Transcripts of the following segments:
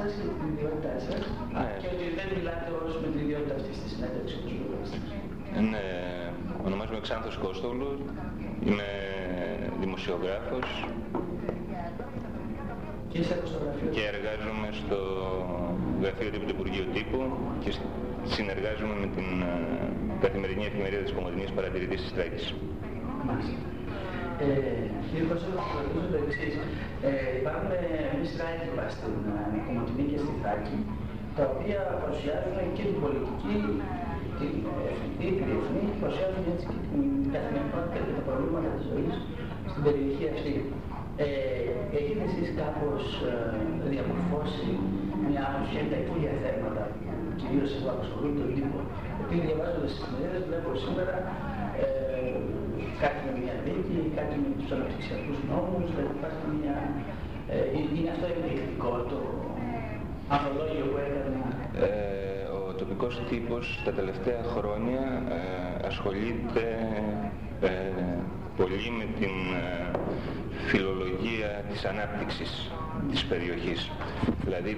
σας και την ιδιότητά σας και ότι δεν μιλάτε όλους με την ιδιότητα αυτής της συνέντευξης του ժουρναλιστή. Ναι, ονομάζομαι Ξάνθος Κώστογλου, είμαι δημοσιογράφος και εργάζομαι στο γραφείο τύπου του Υπουργείου Τύπου και συνεργάζομαι με την καθημερινή εφημερίδα της Κομματινής Παρατηρητής της Τράκης. Κύριε Κώστογλου, να ρωτήσω το εξής. Υπάρχουν μια σειρά έντυπα στην Κομματινή και στη Θράκη, τα οποία παρουσιάζουν και την πολιτική, την εθνική, τη διεθνή, και παρουσιάζουν έτσι και την καθημερινότητα και τα προβλήματα της ζωής στην περιοχή αυτή. Έχετε εσείς κάπως διαμορφώσει μια άποψη για τα υπόγεια θέματα, κυρίως εγώ απασχολούν τον τύπο? Επειδή διαβάζοντας τις εφημερίδες βλέπω σήμερα κάτι με μια δίκη, κάτι με τους αναπτυξιακούς νόμους, δηλαδή υπάρχει μια... είναι αυτό ενδεικτικό το ανολόγιο που έκανε? Ο τοπικός τύπος τα τελευταία χρόνια ασχολείται πολύ με την φιλολογία της ανάπτυξης της περιοχής. Δηλαδή,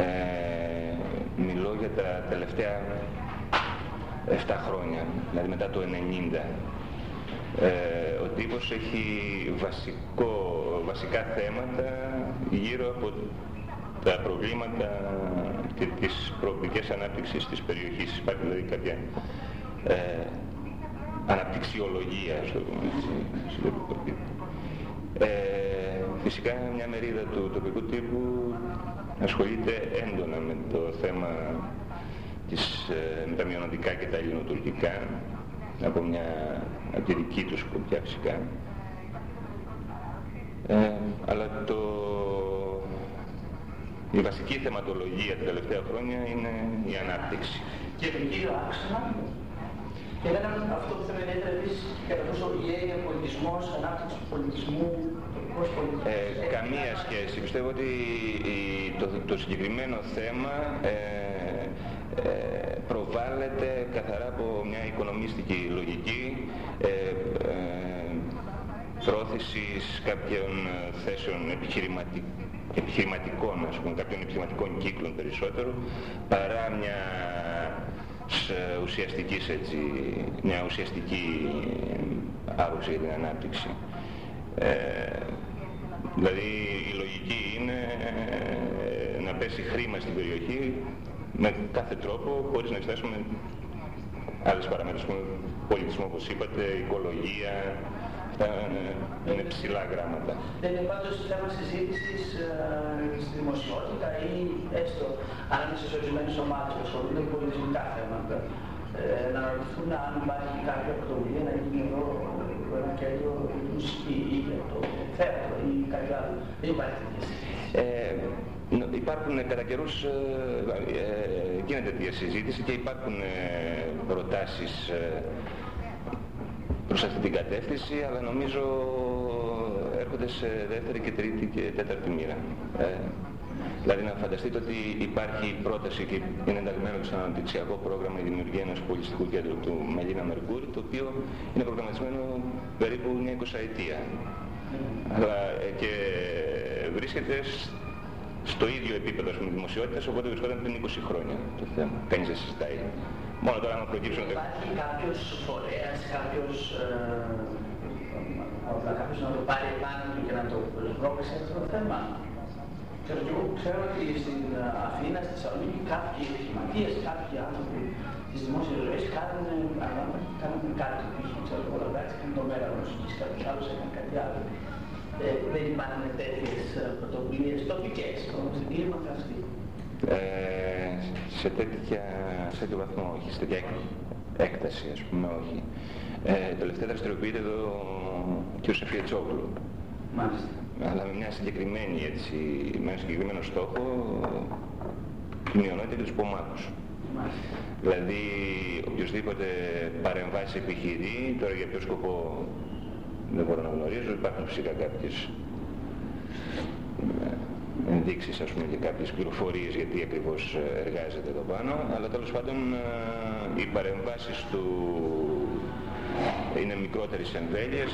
μιλώ για τα τελευταία 7 χρόνια, δηλαδή μετά το 90. Ο τύπος έχει βασικά θέματα γύρω από τα προβλήματα και τις προοπτικές ανάπτυξης της περιοχής. Υπάρχει δηλαδή κάποια αναπτυξιολογία, ας το πούμε έτσι. Φυσικά μια μερίδα του τοπικού τύπου ασχολείται έντονα με το θέμα με τα μειωνοτικά και τα ελληνοτουρκικά από τη δική τους σκοπιά φυσικά. Αλλά η βασική θεματολογία τα τελευταία χρόνια είναι η ανάπτυξη. Και τον κύριο άξονα, και λέγαμε αυτό που θέλετε επίσης, κατά πόσο η έννοια πολιτισμός, ανάπτυξη του πολιτισμού, τοπικός πολιτισμός... Καμία σχέση. Πιστεύω ότι το συγκεκριμένο θέμα προβάλλεται καθαρά από μια οικονομιστική λογική πρόθεσης κάποιων θέσεων επιχειρηματικών, ας πούμε, κάποιων επιχειρηματικών κύκλων περισσότερο, παρά μια ουσιαστική άποψη για την ανάπτυξη. Δηλαδή η λογική είναι να πέσει χρήμα στην περιοχή με κάθε τρόπο, χωρίς να εξετάσουμε άλλες παραμέτρους, πολιτισμό όπως είπατε, οικολογία, αυτά είναι ψηλά γράμματα. Δεν είναι πάντως θέμα συζήτησης στη δημοσιότητα ή έστω ανάμεσα σε ορισμένες ομάδες που ασχολούνται με πολιτισμικά θέματα, να ρωτηθούν αν υπάρχει κάποια πρωτοβουλία να γίνει εδώ ένα κέντρο για τη μουσική ή για το θέατρο ή κάτι άλλο? Δεν υπάρχει τέτοια συζήτηση. Υπάρχουν κατά καιρούς, γίνεται τέτοια συζήτηση και υπάρχουν προτάσεις προς αυτή την κατεύθυνση, αλλά νομίζω έρχονται σε δεύτερη και τρίτη και τέταρτη μοίρα. Δηλαδή να φανταστείτε ότι υπάρχει πρόταση και είναι ενταγμένο στο αναπτυξιακό πρόγραμμα η δημιουργία ενός πολιτιστικού κέντρου του Μελίνα Μερκούρη, το οποίο είναι προγραμματισμένο περίπου μια 20ετία. Αλλά και βρίσκεται στο ίδιο επίπεδο δημοσιότητας, οπότε βρισκόταν πριν 20 χρόνια το θέμα. Κανείς δεν συζητάει. Μόνο τώρα να προκύψουν... Υπάρχει κάποιος φορέας, κάποιος να το πάρει επάνω του και να το πρόκειται αυτό το θέμα? Ξέρω ότι στην Αθήνα, στη Θεσσαλονίκη, κάποιοι επιχειρηματίες, κάποιοι άνθρωποι της δημόσιας ζωής κάνουν κάτι. Ξέρω πολλά πράγματα, κάνουν το μέρα μουσικής, κάποιος άλλος έκανε κάτι άλλο. Δεν υπάρχουν τέτοιες πρωτοβουλίες τοπικές στην κλίμακα αυτή? Σε τέτοιο βαθμό όχι, σε τέτοια έκταση ας πούμε όχι. Τελευταία δραστηριοποιείται εδώ ο κ. Σεφιετσόγλου. Μάλιστα. Αλλά με με ένα συγκεκριμένο στόχο, τη μειονότητα και τους πομάκους. Δηλαδή οποιοσδήποτε παρεμβάσει επιχειρεί, τώρα για ποιο σκοπό δεν μπορώ να γνωρίζω, υπάρχουν φυσικά κάποιες ενδείξεις ας πούμε και κάποιες πληροφορίες γιατί ακριβώς εργάζεται εδώ πάνω, αλλά τέλος πάντων οι παρεμβάσεις του είναι μικρότερες εμβέλειες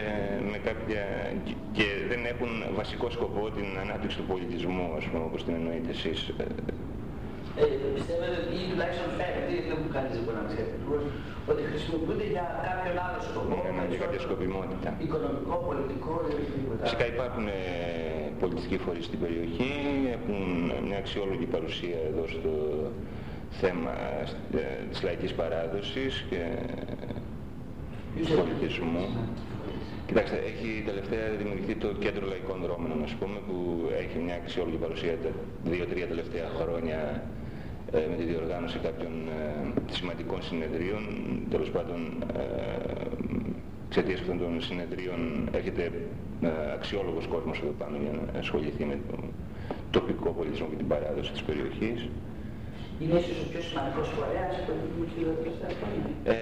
και δεν έχουν βασικό σκοπό την ανάπτυξη του πολιτισμού, ας πούμε, όπως την εννοείτε εσείς. Πιστεύετε ότι ή τουλάχιστον φαίνεται, δεν μου κανείς δεν μπορεί να ξέρει ακριβώς, ότι χρησιμοποιούνται για κάποιον άλλο σκοπό, για κάποια σκοπιμότητα. Οικονομικό, πολιτικό, δεν τίποτα. Φυσικά υπάρχουν πολιτιστικοί φορείς στην περιοχή, έχουν μια αξιόλογη παρουσία εδώ στο θέμα της λαϊκής παράδοσης και του πολιτισμού. Κοιτάξτε, έχει τελευταία δημιουργηθεί το Κέντρο Λαϊκών Δρόμενων, ας πούμε, που έχει μια αξιόλογη παρουσία τα 2-3 τελευταία χρόνια με τη διοργάνωση κάποιων σημαντικών συνεδρίων. Τέλος πάντων, εξαιτίας αυτών των συνεδρίων έρχεται αξιόλογος κόσμος εδώ πάνω για να ασχοληθεί με το τοπικό πολιτισμό και την παράδοση της περιοχής. Είναι ίσως ο πιο σημαντικός φορέας που έχει δημιουργηθεί τα τελευταία χρόνια.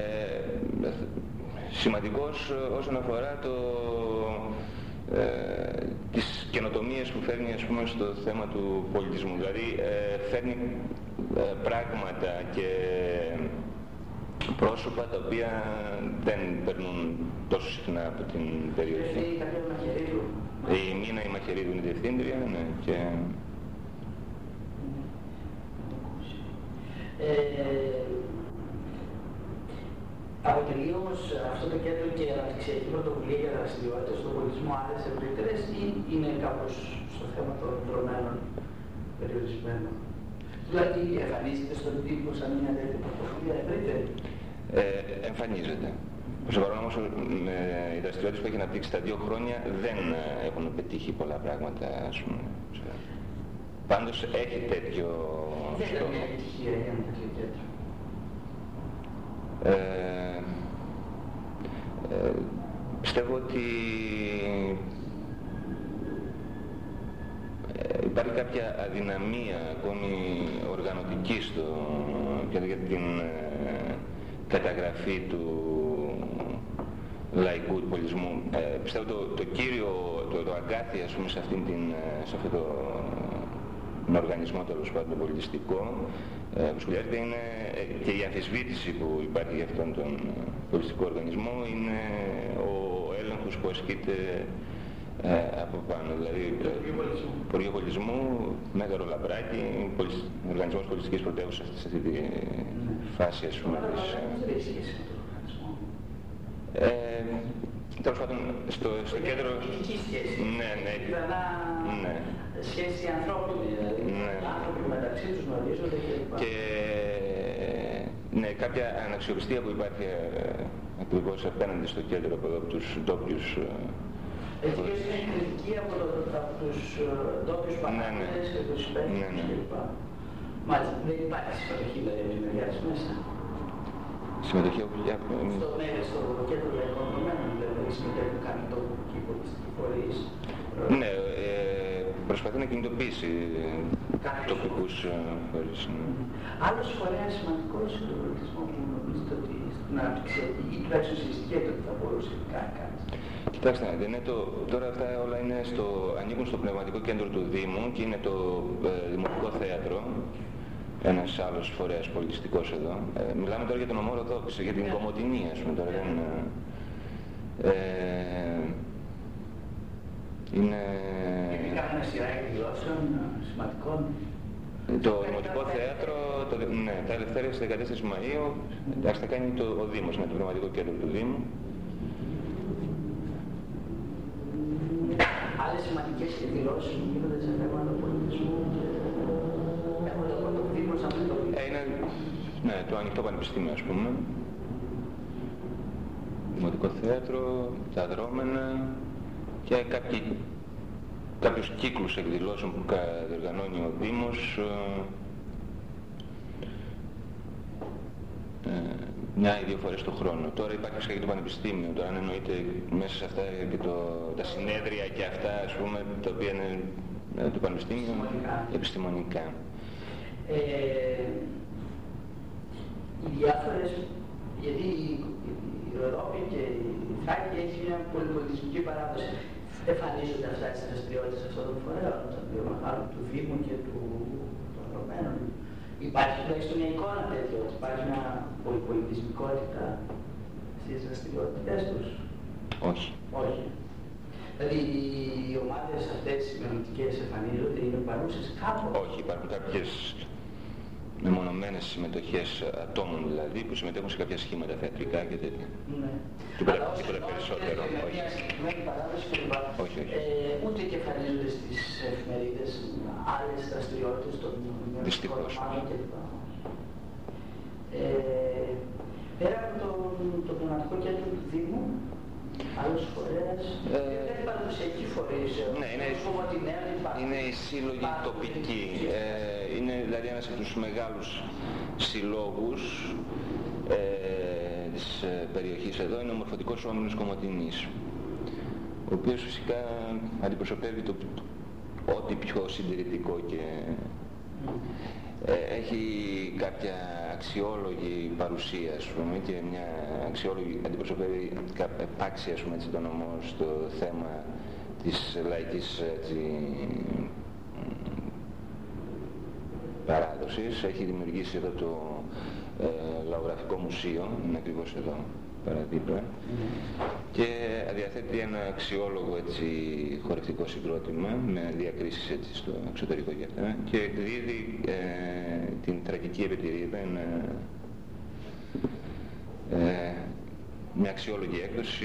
Σημαντικός όσον αφορά τις καινοτομίες που φέρνει, ας πούμε, στο θέμα του πολιτισμού. Δηλαδή φέρνει πράγματα και πρόσωπα τα οποία δεν περνούν τόσο συχνά από την περιοχή. Η Μίνα η Μαχαιρίδου είναι διευθύντρια, ναι, και... Αποτελεί όμως αυτό το κέντρο και αναπτυξιακή πρωτοβουλία για δραστηριότητες στον πολιτισμό άλλες ευρύτερες ή είναι κάπως στο θέμα των δρομένων περιορισμένων? Δηλαδή εμφανίζεται στον τύπο σαν μια τέτοια πρωτοβουλία ευρύτερη? Εμφανίζεται. Προς το παρόν όμως οι δραστηριότητες που έχει αναπτύξει τα 2 χρόνια δεν έχουν πετύχει πολλά πράγματα, ας πούμε. Πάντως έχει τέτοιο στόχο. Δεν είναι μια επιτυχία για ένα τέτοιο κέντρο. Πιστεύω ότι υπάρχει κάποια αδυναμία ακόμη οργανωτική για την καταγραφή του λαϊκού πολιτισμού. Πιστεύω το κύριο, το αγκάθι, ας πούμε, σε αυτό τον οργανισμό, τέλος πάντων, πολιτιστικό, που σχολιάζεται, είναι και η αμφισβήτηση που υπάρχει για αυτόν τον πολιτιστικό οργανισμό, είναι ο έλεγχος που ασκείται από πάνω. Δηλαδή, Υπουργείο Πολιτισμού, Μέγαρο Λαμπράκη, οργανισμός πολιτιστικής πρωτεύουσας σε αυτή τη φάση, ας πούμε, τέλος πάντων, στο κέντρο... Ναι. Σχέση ανθρώπινη, δηλαδή, άνθρωποι μεταξύ τους γνωρίζονται κλπ. Και ναι, κάποια αναξιοπιστία που υπάρχει ακριβώς απέναντι στο κέντρο από τους ντόπιους. Έτσι και είναι κριτική από τους ντόπιους παράγοντες και τους συμπαίκτες κλπ. Μάλιστα, δεν υπάρχει συμμετοχή δηλαδή με δημιουργιάς μέσα. Συμμετοχή στο κέντρο λαϊκών δρομένων, δηλαδή συμμετέχουν κάποιοι τοπικοί πολιτιστικοί φορείς. Ναι, προσπαθεί να κινητοποιήσει τοπικούς φορείς. Άλλος φορέας σημαντικός στον πολιτισμό που νομίζετε ότι στην αναπτυξιακή ή τουλάχιστον συζητιέται ότι θα μπορούσε να κάνει κάτι? Κοιτάξτε, τώρα αυτά όλα ανήκουν στο πνευματικό κέντρο του Δήμου και είναι το Δημοτικό Θέατρο, ένας άλλος φορέας πολιτιστικός εδώ. Μιλάμε τώρα για τον Ομό Ροδόξη, για την Κομοτηνή, ας πούμε, τώρα δεν... είναι... Υπάρχει μια σειρά εκδηλώσεων σημαντικών. Το Δημοτικό Θέατρο, ναι, τα ελευθέρια στις 14 Μαΐου, εντάξει, θα κάνει ο Δήμος, με το πνευματικό κέντρο του Δήμου. Άλλες σημαντικές εκδηλώσεις που γίνονται σε θέματα πολιτισμού και έχουμε το πρώτο Δήμο σαν το ναι, το Ανοιχτό Πανεπιστήμιο, ας πούμε. Δημοτικό Θέατρο, τα δρόμενα και κάποιους κύκλους εκδηλώσεων που διοργανώνει ο Δήμος, μια ή δύο φορές το χρόνο. Τώρα υπάρχει φυσικά και το Πανεπιστήμιο, τώρα αν εννοείται μέσα σε αυτά και τα συνέδρια και αυτά, ας πούμε, τα οποία είναι το Πανεπιστήμιο επιστημονικά. Οι διάφορες, γιατί η Ευρώπη και η Θράκη έχει μια πολυπολιτισμική παράδοση. Εμφανίζονται αυτά τις δραστηριότητες αυτών των φορέων, του Δήμου και των δρομένων. Υπάρχει τουλάχιστον μια εικόνα τέτοια, ότι υπάρχει μια πολυπολιτισμικότητα στις δραστηριότητες τους? Όχι. Όχι. Δηλαδή οι ομάδες αυτές οι μελλοντικές εμφανίζονται, είναι παρούσες κάπου? Όχι, υπάρχουν κάποιες μεμονωμένες συμμετοχές ατόμων δηλαδή που συμμετέχουν σε κάποια σχήματα θεατρικά και τέτοια. Ναι. Τίποτα περισσότερο. Όχι. Μια συγκεκριμένη παράδοση κλπ. Όχι. Ούτε και εμφανίζονται στις εφημερίδες άλλες δραστηριότητες των μελλοντικών ομάδων κλπ. Πέρα από το πνευματικό κέντρο του Δήμου, άλλους φορές, είναι παραδοσιακοί φορείς, ναι, είναι οι σύλλογοι τοπικοί. Είναι δηλαδή ένας από τους μεγάλους συλλόγους της περιοχής εδώ, είναι ο Μορφωτικός Όμιλος Κομοτηνής, ο οποίος φυσικά αντιπροσωπεύει ό,τι πιο συντηρητικό και έχει κάποια αξιόλογη παρουσία, ας πούμε, και μια αξιόλογη αντιπροσωπεύει επάξια, ας πούμε, έτσι, το νομό στο θέμα της λαϊκής, έτσι, παράδοσης. Έχει δημιουργήσει εδώ το Λαογραφικό Μουσείο, είναι ακριβώς εδώ παραδίπλα, και διαθέτει ένα αξιόλογο, έτσι, χορευτικό συγκρότημα με διακρίσεις, έτσι, στο εξωτερικό και αυτά, και εκδίδει την Τραγική Επετηρίδα, με αξιόλογη έκδοση,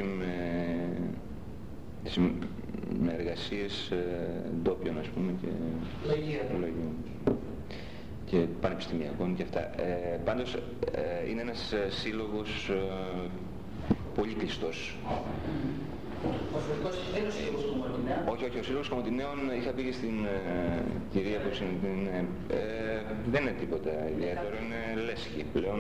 με εργασίες ντόπιων, ας πούμε, και λογίων και πανεπιστημιακών και αυτά. Πάντως είναι ένας σύλλογος πολύ κλειστός. Δεν είναι ο Σύλλογος Κομοτηνέων? Όχι, ο Σύλλογος Κομοτηνέων, είχα πει και στην κυρία που δεν είναι τίποτα ιδιαίτερο, είναι λέσχη πλέον.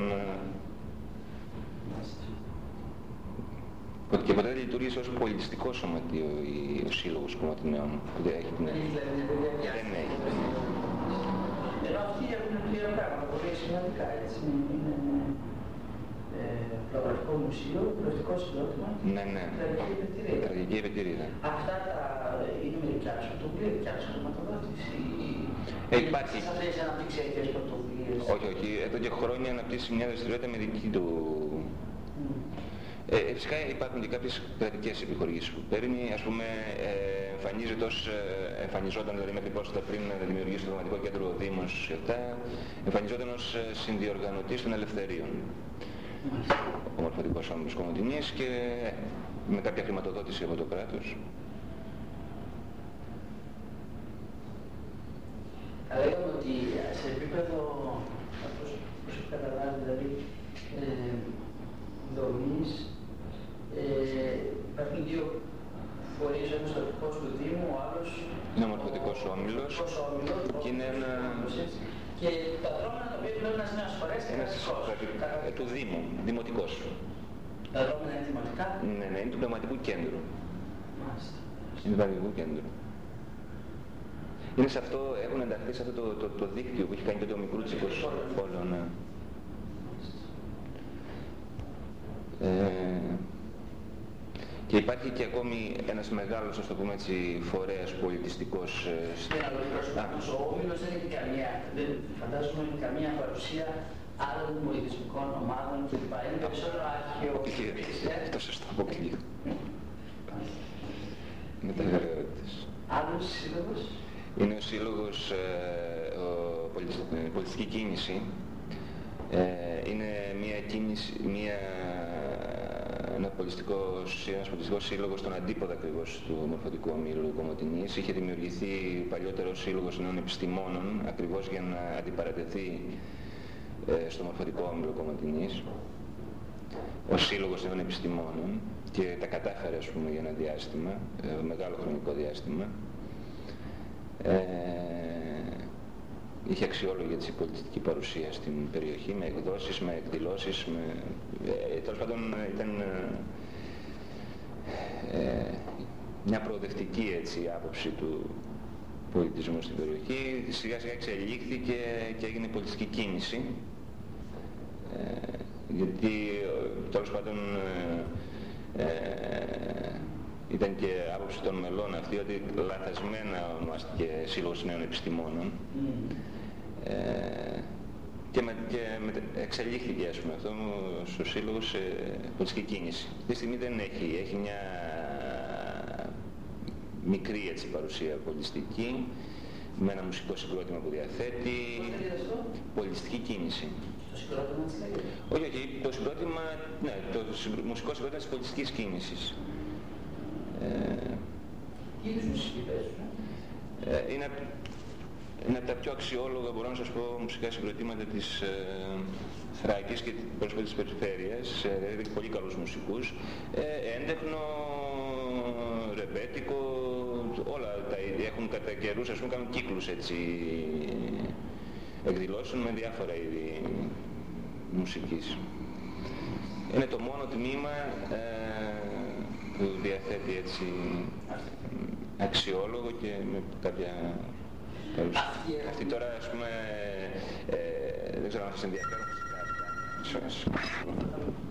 Και ποτέ δεν λειτουργήσε ως πολιτιστικό σωματείο ο Σύλλογος Κομοτηνέων. Δεν έχει. Δεν έχει. Ενώ αυτοί έχουν δύο πράγματα, πολύ σημαντικά, έτσι. Είναι Λαογραφικό Μουσείο, Λαογραφικό Συγκρότημα και Τραγική Επετηρίδα. Αυτά είναι με δικιά σου πρωτοβουλία, δικιά σου χρηματοδότηση? Υπάρχει. Σας αυτές οι αναπτυξιακές πρωτοβουλίες? Όχι. Εδώ και χρόνια αναπτύσσει μια δραστηριότητα με δική του. Φυσικά υπάρχουν και κάποιες κρατικές επιχορηγήσεις που παίρνει, ας πούμε, εμφανιζόταν δηλαδή μέχρι πρόσφατα πριν να δημιουργήσει το Δραματικό Κέντρο ο Δήμος και αυτά, εμφανιζόταν ως συνδιοργανωτής των ελευθερίων ο Μορφωτικός Όμιλος Κομοτηνής και με κάποια χρηματοδότηση από το κράτος. Θα λέγαμε ότι σε επίπεδο, όπως έχω καταλάβει, δηλαδή δομής, υπάρχουν δύο φορείς, ένας τοπικός του Δήμου, ο άλλος είναι ο Μορφωτικός Όμιλος και είναι ένα... Και τα δρόμενα τα οποία πρέπει να συνασχολές και του Δήμου, δημοτικός. Τα δρόμενα είναι δημοτικά? Ναι, είναι του Πνευματικού Κέντρου. Μάλιστα. Είναι του Πνευματικού Κέντρου. Είναι σε αυτό, έχουν ενταχθεί σε αυτό το δίκτυο που έχει κάνει τότε ο Μικρούτσικος όλο, ναι. Και υπάρχει και ακόμη ένας μεγάλος, ας το πούμε έτσι, φορέας πολιτιστικός. Ο Όμιλος δεν έχει καμία, φαντάζομαι, καμία παρουσία άλλων πολιτισμικών ομάδων κλπ. Είναι περισσότερο αρχαιοπληκτικές. Το σωστό, αποκλείω. Με τα βεβαιότητες. Άλλος σύλλογος? Είναι ο σύλλογος Πολιτιστική Κίνηση. Είναι μια κίνηση, ένας πολιτιστικός σύλλογος στον αντίποδα ακριβώς του Μορφωτικού Ομίλου Κομοτηνής. Είχε δημιουργηθεί παλιότερο σύλλογος νέων επιστημόνων ακριβώς για να αντιπαρατεθεί στο Μορφωτικό Όμιλο Κομοτηνής ως σύλλογος νέων επιστημόνων και τα κατάφερε, ας πούμε, για ένα διάστημα, μεγάλο χρονικό διάστημα. Είχε αξιόλογη, έτσι, πολιτιστική παρουσία στην περιοχή, με εκδόσεις, με εκδηλώσεις, τέλος πάντων ήταν μια προοδευτική, έτσι, άποψη του πολιτισμού στην περιοχή. Σιγά σιγά εξελίχθηκε και έγινε πολιτιστική κίνηση, γιατί τέλος πάντων ήταν και άποψη των μελών αυτή ότι λαθασμένα ονομάστηκε Σύλλογος Νέων Επιστημόνων και εξελίχθηκε, ας πούμε, αυτό στο Σύλλογο σε πολιτική κίνηση. Αυτή τη στιγμή δεν έχει μια μικρή έτσι παρουσία πολιτιστική, με ένα μουσικό συγκρότημα που διαθέτει. Πολιτιστική κίνηση. Το συγκρότημα της λέγεται? Όχι, το συγκρότημα, ναι, το μουσικό συγκρότημα της πολιτιστικής κίνησης. Τι είδους μουσική παίζουν? Είναι από τα πιο αξιόλογα, μπορώ να σας πω, μουσικά συγκροτήματα της Θράκης και πρόσωπα της περιφέρειας, δηλαδή πολύ καλούς μουσικούς, έντεχνο, ρεμπέτικο, όλα τα έχουν κατά καιρούς, ας πούμε, κάνουν κύκλους έτσι εκδηλώσεων με διάφορα είδη μουσικής. Είναι το μόνο τμήμα που διαθέτει έτσι αξιόλογο και με κάποια παρουσία. Αυτή τώρα, ας πούμε, δεν ξέρω αν σας ενδιαφέρει φυσικά.